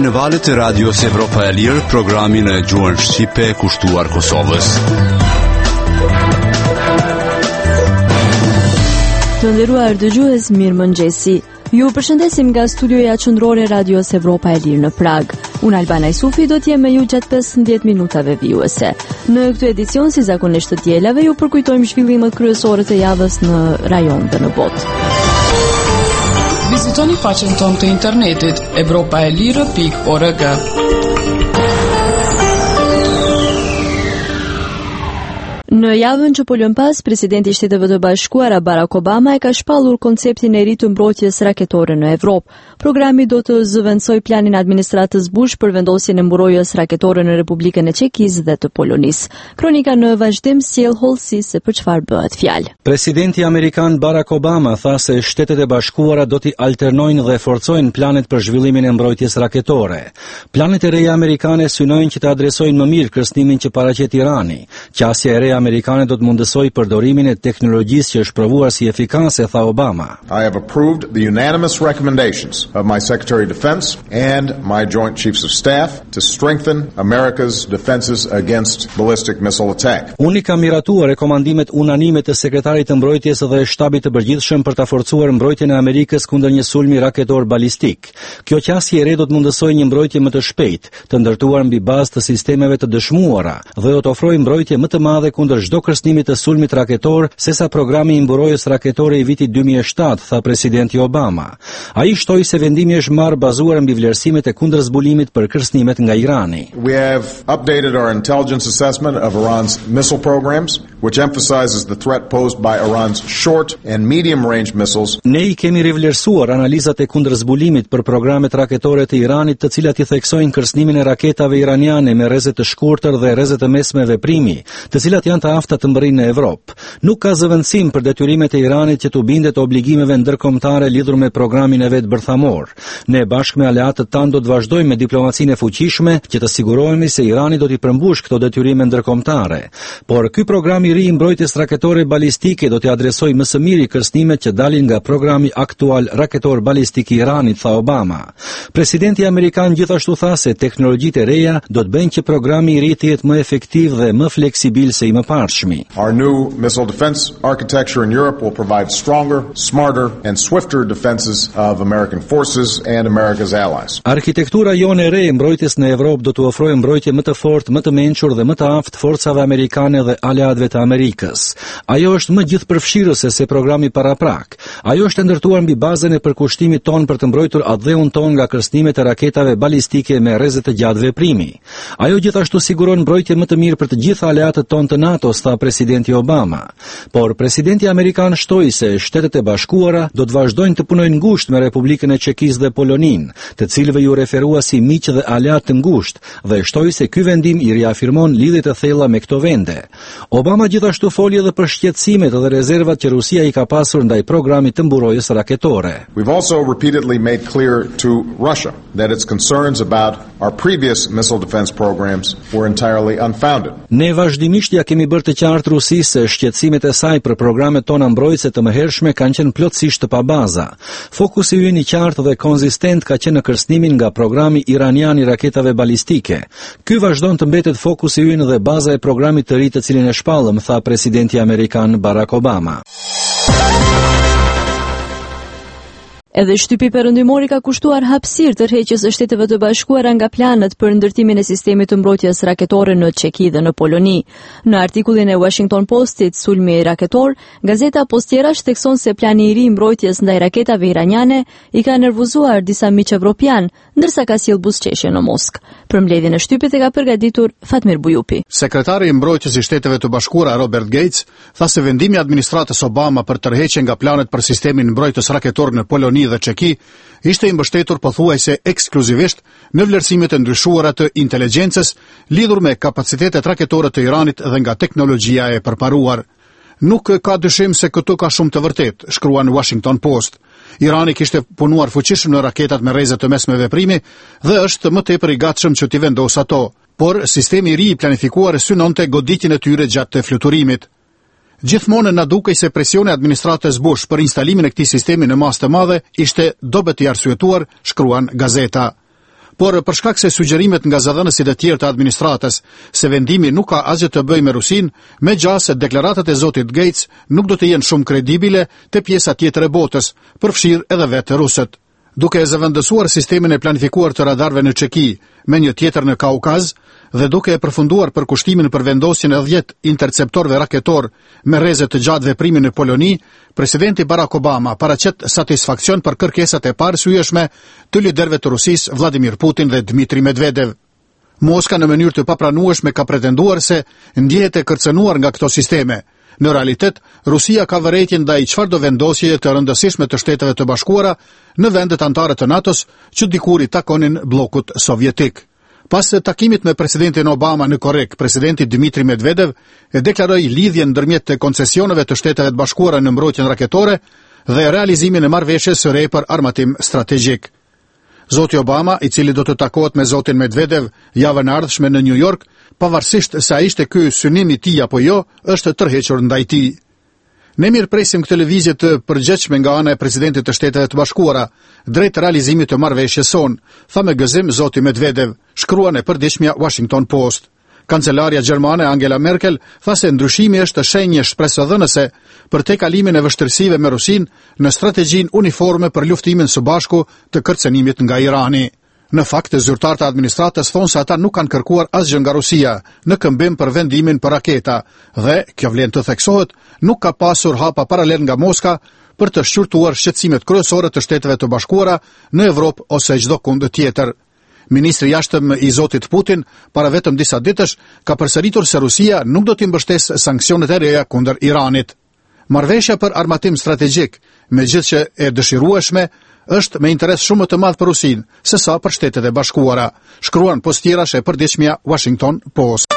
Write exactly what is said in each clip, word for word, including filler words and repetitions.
në valët e Radios Evropa e Lirë, programin e gjuhën shqipe kushtuar Kosovës. Të nderuar dëgjues, mirëmëngjesi. Ju përshëndesim nga studioja qendrore e Radios Evropa e Lirë në Prag. Unë Albana Isufi do t'jem me ju gjatë pesëmbëdhjetë minutave vijuese. Në këtë edicion, si zakonisht të dielave, ju përkujtojmë zhvillimet kryesore të javës në rajon dhe në botë. Vizitoni faqen tonë të internetit evropaelire pikë org. Në javën që po lën pas, presidenti i Shteteve të Bashkuara Barack Obama e ka shpallur konceptin e ri të mbrojtjes raketore në Evropë. Programi do të zëvendësoj planin e administratës Bush për vendosjen e mbrojtjes raketore në Republikën e Çekisë dhe të Polonisë. Kronika në vazhdim sjell hollësi se për çfarë bëhet fjalë. Presidenti amerikan Barack Obama tha se Shtetet e Bashkuara do t'i alternojnë dhe forcojnë planet për zhvillimin e mbrojtjes raketore. Planet e reja amerikane synojnë që të adresojnë më mirë kërcënimin që paraqet Irani. Qasja e re amerikane do të mundësoj përdorimin e teknologjisë që është provuar si efikase, tha Obama. I have approved the unanimous recommendations of my Secretary of Defense and my Joint Chiefs of Staff to strengthen America's defenses against ballistic missile attack. Unë kam miratuar rekomandimet unanime të Sekretarit të Mbrojtjes dhe Shtabit të Përgjithshëm për ta forcuar mbrojtjen e Amerikës kundër një sulmi raketor balistik. Kjo qasje e re do të mundësojë një mbrojtje më të shpejtë, të ndërtuar mbi bazë të sistemeve të dëshmuara dhe do të ofrojë mbrojtje më të madhe kundër çdo kërcënimi të sulmit raketor, sesa programi i mburojjes raketore i vitit dy mijë e shtatë, tha presidenti Obama. Ai shtoi se vendimi është marrë bazuar mbi vlerësimet e kundërzbulimit për kërcënimet nga Irani. We have updated our intelligence assessment of Iran's missile programs, which emphasizes the threat posed by Iran's short and medium range missiles. Ne i kemi rivlerësuar analizat e kundërzbulimit për programet raketore të Iranit, të cilat i theksojnë kërcënimin e raketave iraniane me rreze të shkurtër dhe rreze të mesme veprimi, të cilat janë të afta të mbërrinë në Evropë. Nuk ka zëvendësim për detyrimet e Iranit që të bindet obligimeve ndërkombëtare lidhur me programin e vet bërthamor. Ne bashkë me aleatët tanë do të vazhdojmë me diplomacinë e fuqishme që të sigurohemi se Irani do t'i përmbush këto detyrime ndërkombëtare. Por ky program i ri i mbrojtjes raketore balistike do t'i adresojë më së miri kërcënimet që dalin nga programi aktual raketor balistik i Iranit, tha Obama. Presidenti amerikan gjithashtu tha se teknologjitë e reja do të bëjnë që programi i ri të jetë më efektiv dhe më fleksibil se i mëparshmi. Our new missile defense architecture in Europe will provide stronger, smarter and swifter defenses of American forces and America's allies. Arkitektura jone e re e mbrojtjes në Evropë do të ofrojë mbrojtje më të fortë, më të mençur dhe më të aftë forcave amerikane dhe aleatëve të Amerikës. Ajo është më gjithëpërfshirëse se programi paraprak. Ajo është ndërtuar mbi bazën e përkushtimit ton për të mbrojtur atdheun ton nga kërcënimet e raketave balistike me rreze të gjatë veprimi. Ajo gjithashtu siguron mbrojtje më të mirë për të gjithë aleatët ton të NATO, tha presidenti Obama. Por presidenti amerikan shtoi se Shtetet e Bashkuara do të vazhdojnë të punojnë ngushtë me Republikën e Çekisë dhe Poloninë, të cilëve ju referua si miq dhe aleat të ngushtë, dhe shtoi se ky vendim i riafirmon lidhjet e thella me këto vende. Obama gjithashtu foli edhe për shqetësimet dhe rezervat që Rusia i ka pasur ndaj programit të mburojjes raketore. We've also repeatedly made clear to Russia that its concerns about our previous missile defense programs were entirely unfounded. Ne vazhdimisht ja kemi bërë të qartë Rusisë se shqetësimet e saj për programet tona mbrojtëse të mëhershme kanë qenë plotësisht të pabaza. Fokusi ynë i qartë dhe konzistent ka qenë në kërcënimin nga programi iranian i raketave balistike. Ky vazhdon të mbetet fokusi ynë dhe baza e programit të ri të cilin e shpallëm, tha presidenti amerikan Barack Obama. Edhe shtypi perëndimor i ka kushtuar hapësirë tërheqjes së Shteteve të Bashkuara nga planet për ndërtimin e sistemit të mbrojtjes raketore në Çeki dhe në Poloni. Në artikullin e Washington Postit, sulmi raketor, gazeta Postiera shtekson se plani i ri i mbrojtjes ndaj raketave iraniane i ka nervuzuar disa miq evropian, ndërsa ka sjell buzëqeshje në Moskë. Për mbledhjen e shtypit e ka përgatitur Fatmir Bujupi. Sekretari i mbrojtjes i Shteteve të Bashkuara Robert Gates tha se vendimi i administratës Obama për tërheqje nga planet për sistemin mbrojtës raketor në Poloni dhe Çeki ishte i mbështetur pothuajse ekskluzivisht në vlerësimet e ndryshuara të inteligjencës lidhur me kapacitetet raketore të Iranit dhe nga teknologjia e përparuar. Nuk ka dyshim se këtu ka shumë të vërtetë, shkruan Washington Post. Irani kishte punuar fuqishëm në raketat me rreze të mesme veprimi dhe është më tepër i gatshëm që t'i vendosë ato, por sistemi i ri i planifikuar synonte goditjen e tyre gjatë fluturimit. Gjithmonë na dukej se presioni i administratës Bush për instalimin e këtij sistemi në masë të madhe ishte dobët i arsyetuar, shkruan gazeta. por për shkak se sugjerimet nga zëdhënësit e tjerë të administratës se vendimi nuk ka asgjë të bëjë me Rusinë, megjithëse deklaratat e zotit Gates nuk do të jenë shumë kredibile te pjesa tjetër e botës, përfshirë edhe vetë rusët. Duke e zëvendësuar sistemin e planifikuar të radarëve në Çeki me një tjetër në Kaukaz dhe duke e përfunduar përkushtimin për vendosjen e dhjetë interceptorëve raketor me rreze të gjatë veprimi në Poloni, presidenti Barack Obama paraqet satisfaksion për kërkesat e parësyeshme të liderëve të Rusisë Vladimir Putin dhe Dmitri Medvedev. Moska në mënyrë të papranueshme ka pretenduar se ndjehet e kërcënuar nga këto sisteme. Në realitet, Rusia ka vërejtje ndaj çfarëdo vendosjeje të rëndësishme të Shteteve të Bashkuara në vendet anëtare të NATO-s që dikur i takonin bllokut sovjetik. Pas takimit me presidentin Obama në Korek, presidenti Dmitri Medvedev e deklaroi lidhjen ndërmjet të koncesioneve të Shteteve të Bashkuara në mbrojtjen raketore dhe realizimin e marrëveshjes së re për armatim strategjik. Zoti Obama, i cili do të takohet me zotin Medvedev javën e ardhshme në New York, pavarësisht se a ishte ky synimi i tij apo jo, është tërhequr ndaj tij. Ne mirëpresim këtë lëvizje të përgjithshme nga ana e presidentit të Shteteve të Bashkuara drejt realizimit të marrëveshjes son, tha me gëzim zoti Medvedev, shkruan e përditshmja Washington Post. Kancelaria gjermane Angela Merkel tha se ndryshimi është shenjë shpresëdhënëse për tejkalimin e vështirësive me Rusinë në strategjinë uniforme për luftimin së bashku të kërcënimit nga Irani. Në fakt, zyrtarët e administratës thonë se ata nuk kanë kërkuar asgjë nga Rusia në këmbim për vendimin për raketa dhe, kjo vlen të theksohet, nuk ka pasur hapa paralel nga Moska për të shqyrtuar shqetësimet kryesore të Shteteve të Bashkuara në Evropë ose çdo kund tjetër. Ministri i jashtëm i zotit Putin, para vetëm disa ditësh, ka përsëritur se Rusia nuk do të mbështesë sanksionet e reja kundër Iranit. Marrëveshja për armatim strategjik, megjithëse e dëshirueshme, është me interes shumë më të madh për Rusinë se sa për Shtetet e Bashkuara, shkruan postirash e përditshmja Washington Post.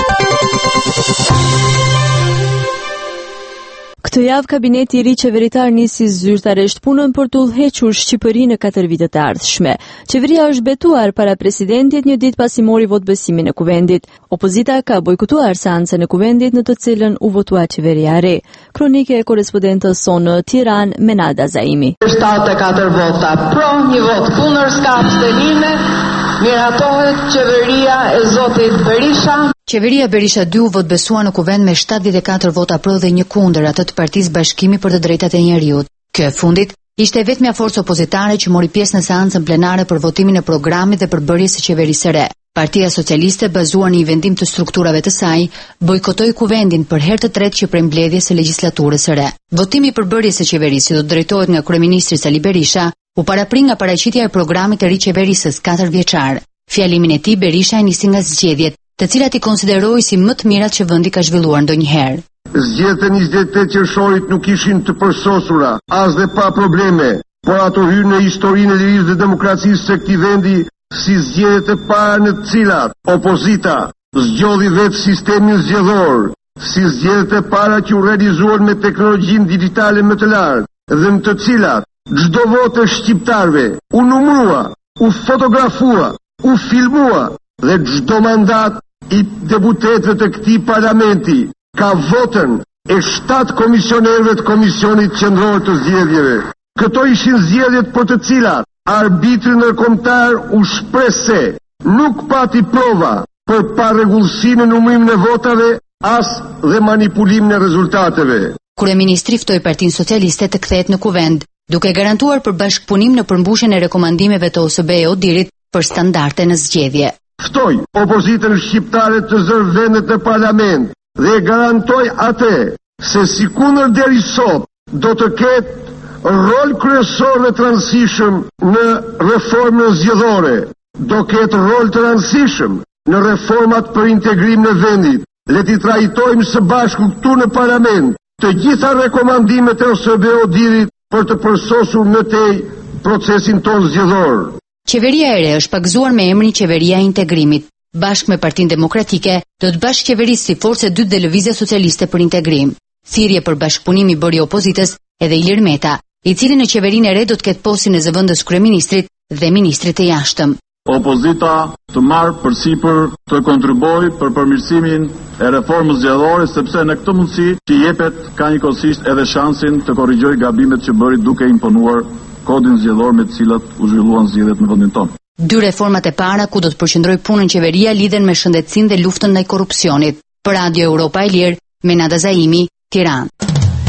Këtë javë kabineti i ri qeveritar nisi zyrtarisht punën për të udhëhequr Shqipërinë në katër vitet e ardhshme. Qeveria është betuar para presidentit një ditë pasi mori votbesimin e kuvendit. Opozita ka bojkotuar seancën e kuvendit në të cilën u votua qeveria e re. Kronike e korrespondentës sonë në Tiranë, Menada Zaimi. shtatëdhjetë e katër vota pro, një vot kundër, s'ka abstenime. Miratohet qeveria e zotit Berisha. Qeveria Berisha dy u votbesua në kuvend me shtatëdhjetë e katër vota pro dhe një kundër, atë të Partisë Bashkimi për të Drejtat e Njerëzit. Kjo e fundit ishte vetmja forcë opozitare që mori pjesë në seancën plenare për votimin e programit dhe përbërjes së qeverisë së re. Partia Socialiste, bazuar në një vendim të strukturave të saj, bojkotoi kuvendin për herë të tretë që prej mbledhjes së legjislaturës së re. Votimi i përbërjes së qeverisë që do të drejtohet nga kryeministri Sali Berisha u paraprin nga paraqitja e programit të ri qeverisës katër vjeçar. Fjalimin e tij Berisha e nisi nga zgjedhjet, të cilat i konsideroi si më të mirat që vendi ka zhvilluar ndonjëherë. Zgjedhjet e njëzet e tetë qershorit nuk ishin të përsosura, as dhe pa probleme, por ato hyrën në historinë e lirisë dhe demokracisë së këtij vendi si zgjedhjet e para në të cilat opozita zgjodhi vetë sistemin zgjedhor, si zgjedhjet e para që u realizuan me teknologjinë digjitale më të lartë dhe në të cilat çdo votë e shqiptarëve u numërua, u fotografua, u filmua dhe çdo mandat i deputetëve të këtij parlamenti ka votën e shtatë komisionerëve të Komisionit Qendror të Zgjedhjeve. Këto ishin zgjedhjet për të cilat arbitri ndërkombëtar u shpreh se nuk pati prova për parregullsinë në numrimin e votave as dhe manipulimin e rezultateve. Kryeministri ftoi Partinë Socialiste të kthehet në kuvend, duke garantuar për bashkëpunim në përmbushjen e rekomandimeve të O S B E Odirit për standarde në zgjedhje. Ftoi opozitën shqiptare të zërë vendet në parlament dhe garantoj atë se sikundër deri sot do të ketë rol kryesor dhe të rëndësishëm në reformën zgjedhore, do ketë rol të rëndësishëm në reformat për integrim në vendit. Le t'i trajtojmë së bashku këtu në parlament të gjitha rekomandimet e O S B E Odirit për të përsosur në tej procesin ton zgjedhor. Qeveria e re është pagzuar me emrin Qeveria e Integrimit. Bashkë me Partinë Demokratike, do të bashkëqeverisë si forcë e dytë dhe Lëvizja Socialiste për Integrim. Thirrje për bashkëpunim i bëri opozitës edhe Ilir Meta, i cili në qeverinë e re do të ketë postin e zëvendës kryeministrit dhe ministrit të jashtëm. Opozita të marrë përsipër të kontribuojë për përmirësimin e reformës zgjedhore, sepse në këtë mundësi që jepet ka njëkohësisht edhe shansin të korrigjojë gabimet që bëri duke imponuar kodin zgjedhor me të cilat u zhvilluan zgjedhjet në vendin tonë. Dy reformat e para ku do të përqendrojë punën qeveria lidhen me shëndetësinë dhe luftën ndaj korrupsionit. Për Radio Europa e Lirë, Menada Zaimi, Tiranë.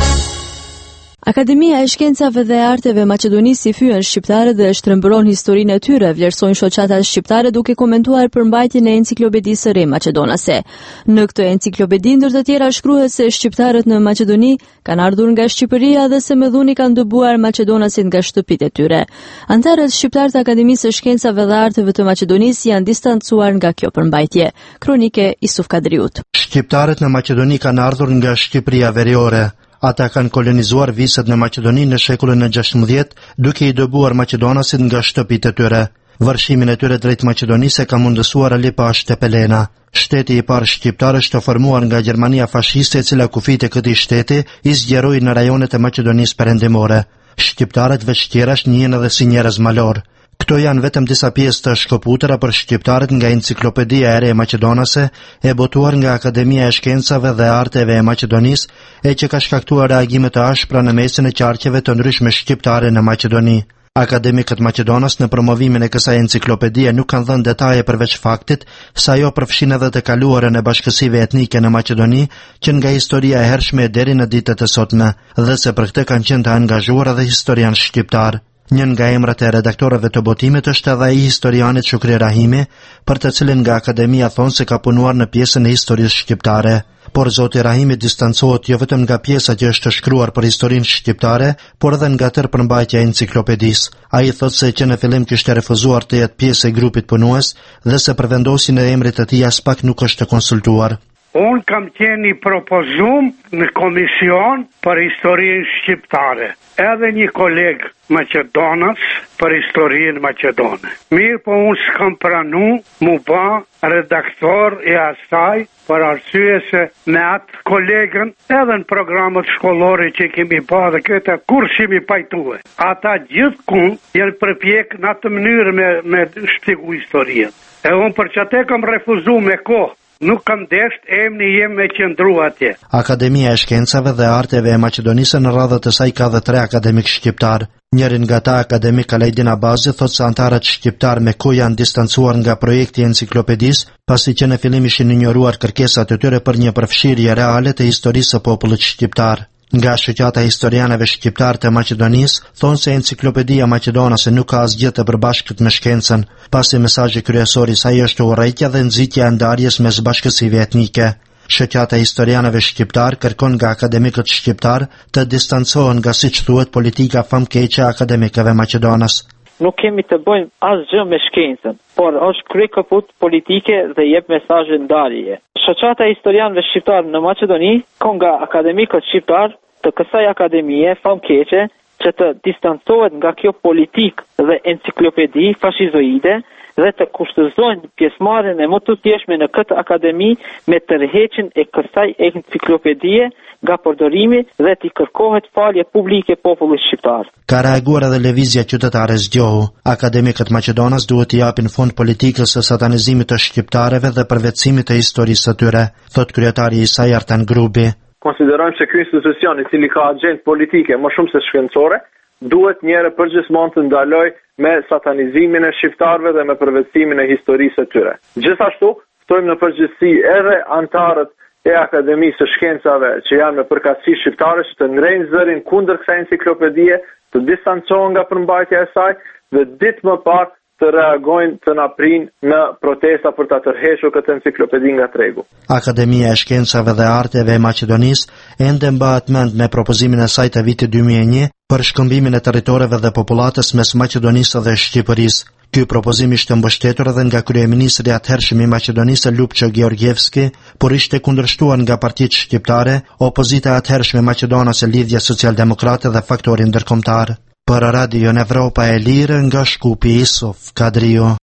Akademia e Shkencave dhe Arteve Maqedonisë si fyen shqiptarët dhe shtrembëron historinë e tyre, vlerësojnë shoqata shqiptare duke komentuar përmbajtjen e enciklopedisë së re maqedonase. Në këtë enciklopedi ndër të tjera shkruhet se shqiptarët në Maqedoni kanë ardhur nga Shqipëria dhe se me dhuni kanë dëbuar maqedonasit nga shtëpitë e tyre. Antarët shqiptar të Akademisë së Shkencave dhe Arteve të Maqedonisë janë distancuar nga kjo përmbajtje. Kronike Isuf Kadriut. Shqiptarët në Maqedoni kanë ardhur nga Shqipëria veriore. Ata kanë kolonizuar viset në Maqedoni në shekullin e gjashtëmbëdhjetë, duke i dëbuar maqedonasit nga shtëpitë e tyre. Vërshimin e tyre drejt Maqedonisë ka mundësuar Ali Pash Tepelena. Shteti i parë shqiptar është formuar nga Gjermania fashiste, e cila kufit e këtij shteti i zgjeroi në rajonet e Maqedonisë perëndimore. Shqiptarët veç tjerash njihen edhe si njerëz malor. Këto janë vetëm disa pjesë të shkëputura për shqiptarët nga enciklopedia e re maqedonase, e botuar nga Akademia e Shkencave dhe Arteve e Maqedonisë, e që ka shkaktuar reagime të ashpra në mesin e qarqeve të ndryshme shqiptare në Maqedoni. Akademikët maqedonas në promovimin e kësaj enciklopedie nuk kanë dhënë detaje përveç faktit se ajo përfshin edhe të kaluarën e bashkësive etnike në Maqedoni, që nga historia e hershme deri në ditët e sotme, dhe se për këtë kanë qenë të angazhuar edhe historian shqiptar. Njën nga emrat e redaktorëve të botimit është edhe ai historianit Shukri Rahimi, për të cilin nga Akademia thonë se ka punuar në pjesën e historisë shqiptare. Por zoti Rahimi distancohet jo vetëm nga pjesa që është shkruar për historinë shqiptare, por edhe nga tërë përmbajtja e enciklopedisë. Ai thotë se që në fillim kishte refuzuar të jetë pjesë e grupit punues dhe se për vendosjen e emrit të tij as pak nuk është konsultuar. Unë kam qenë i propozum në komision për historinë shqiptare, edhe një kolegë Maqedonas për historinë Maqedone. Mirë, po unë s'kam pranu mu ba redaktor e asaj, për arsye se me atë kolegën edhe në programët shkollore që kemi ba dhe këta kur shimi pajtue. Ata gjithë kun jenë përpjek në atë mënyrë me, me shtigu historien. E unë për që te kam refuzu me kohë. Nuk kam desht emni jem me qëndru atje. Akademia e Shkencave dhe Arteve e Maqedonisë në radhët e saj ka dhe tre akademik shqiptar. Njërin nga ta, akademik Alajdin Abazi, thot se antarët shqiptar me ko janë distancuar nga projekti enciklopedis, pasi që në fillim ishin injoruar kërkesat e tyre për një përfshirje reale të historisë së popullit shqiptar. Nga shoqata historianëve shqiptar të Maqedonisë thonë se enciklopedia maqedonase nuk ka asgjë të përbashkët me shkencën, pasi mesazhi kryesor i saj është urrejtja dhe nxitja e ndarjes mes bashkësive etnike. Shoqata historianëve shqiptar kërkon nga akademikët shqiptar të distancohen nga, siç thuhet, politika famkeqe akademikëve maqedonas. Nuk kemi të bëjmë asgjë me shkencën, por është kryekëput politike dhe jep mesazhe ndarjeje. Shoqata e historianëve shqiptar në Maqedoni ka nga akademikët shqiptar të kësaj akademie famkeqe që të distancohet nga kjo politik dhe enciklopedi fashizoide dhe të kushtëzojnë pjesëmarrjen e më të thjeshme në këtë akademi me tërheqjen e kësaj enciklopedie nga përdorimi dhe t'i kërkohet falje publike popullit shqiptar. Ka reaguar edhe lëvizja qytetare Zgjohu. Akademikët maqedonas duhet t'i japin fund politikës së satanizimit të shqiptarëve dhe përvetësimit të historisë së tyre, thot kryetari i saj Artan Grubi. Konsiderojmë se ky institucion i cili ka agjendë politike më shumë se shkencore, duhet njëherë përgjithmonë të ndaloj me satanizimin e shqiptarëve dhe me përvetësimin e historisë së tyre. Gjithashtu, ftojmë në përgjithësi edhe antarët e Akademisë së Shkencave që janë me përkatësi shqiptare që të ngrejnë zërin kundër kësaj enciklopedie, të distancohen nga përmbajtja e saj dhe ditë më parë të reagojnë të na prinë në protesta për ta tërhequr këtë enciklopedi nga tregu. Akademia e Shkencave dhe Arteve e Maqedonisë ende mbahet mend me propozimin e saj të vitit dy mijë e një për shkëmbimin e territoreve dhe popullatës mes Maqedonisë dhe Shqipërisë. Ky propozim ishte mbështetur edhe nga kryeministri i atëhershëm i Maqedonisë Lupço Georgievski, por ishte kundërshtuar nga partitë shqiptare, opozita e atëhershme maqedonase Lidhja Socialdemokrate dhe faktori ndërkombëtar. Për Radio Evropa e Lirë nga Shkupi Isuf Kadrio.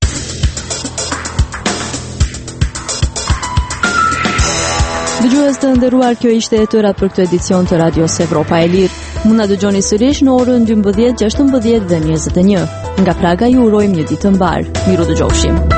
Dëgjues të nderuar, kjo ishte e tëra për këtë edicion të Radios Evropa e Lirë. Mund na dëgjoni sërish në orën dymbëdhjetë, gjashtëmbëdhjetë dhe njëzet e një. Nga Praga ju urojmë një ditë të mbar. Miru dëgjofshim.